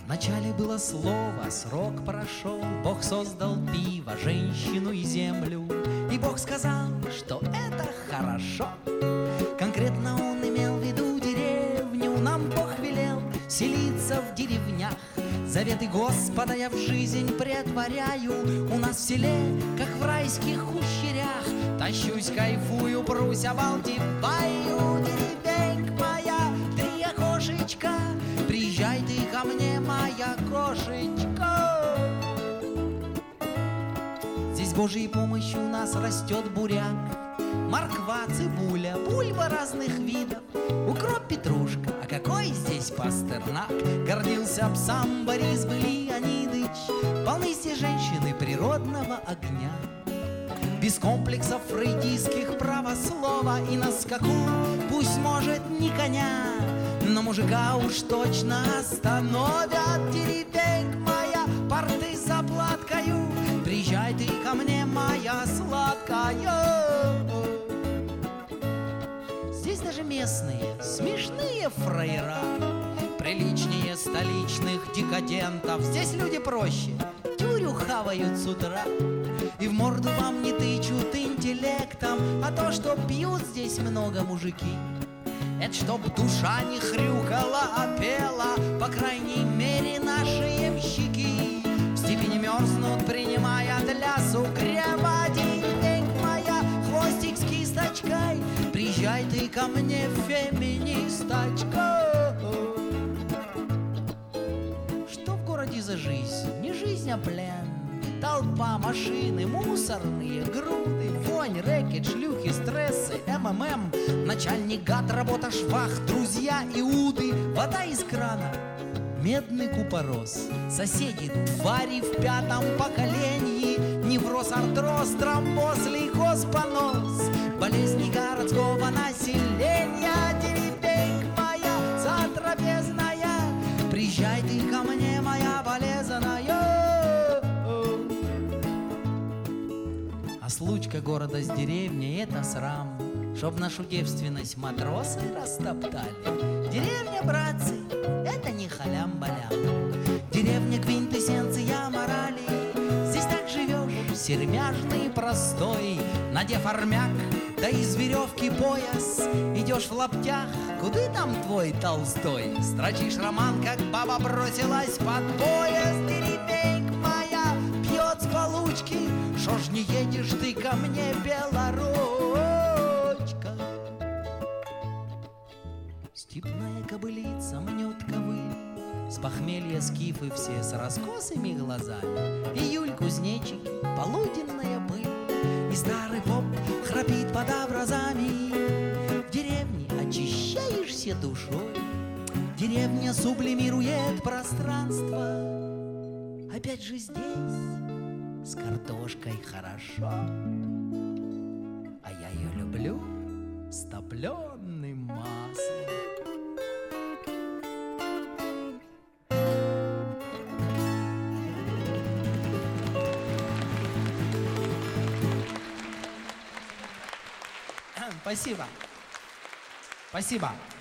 Вначале было слово, срок прошел, Бог создал пиво, женщину и землю, и Бог сказал, что это хорошо. Конкретно он имел в виду деревню, нам Бог велел селиться в деревнях. Заветы Господа я в жизнь претворяю, у нас в селе, как в райских ущерях. Тащусь, кайфую, прусь, обалдеваю. Деревенька моя, 3 окошечка, приезжай ты ко мне, моя кошечка. Здесь Божьей помощью у нас растет буряк, морква, цибуля, бульба разных видов, укроп, петрушка, а какой здесь пастернак. Гордился б сам Борис бы Леонидыч, полны все женщины природного огня. Без комплексов фрейдистских правослова, и на скаку пусть может не коня, но мужика уж точно остановят. Деревенька моя, порты с заплаткою, приезжай ты ко мне, моя сладкая. Здесь даже местные смешные фраера, приличнее столичных декадентов. Здесь люди проще, тюрю хавают с утра, и в морду вам не тычут интеллектом. А то, что пьют здесь много мужики, это чтоб душа не хрюкала, а пела. По крайней мере наши ямщики в степени мерзнут, принимая для сугрева. Деревенька моя, хвостик с кисточкой, приезжай ты ко мне, феминисточка. Что в городе за жизнь? Не жизнь, а плен. Толпа, машины, мусорные груды, вонь, рэкет, шлюхи, стрессы, МММ. Начальник гад, работа швах, друзья иуды, вода из крана, медный купорос. Соседи, твари в 5-м поколении, невроз, артроз, тромбоз, лейкоз, понос, болезни городского населения. Деревенька моя затрапезная, приезжай ты ко мне, моя болезная. А случка города с деревней — это срам, чтоб нашу девственность матросы растоптали. Деревня, братцы, это не халям-балям. Деревня — квинтэссенция морали. Здесь так живешь, сермяжный и простой, надев армяк, да из веревки пояс. Идешь в лаптях, куды там твой Толстой? Строчишь роман, как баба бросилась под поезд. Деревенька моя пьет с получки, шо ж не едешь ты ко мне, белоручка? Степная кобылица мнет ковыль, с похмелья скифы все с раскосыми глазами. Июль, кузнечики, полуденная пыль, и старый поп храпит под образами. В деревне очищаешься душой, деревня сублимирует пространство. Опять же здесь с картошкой хорошо, а я ее люблю с топленым маслом. Спасибо. Спасибо.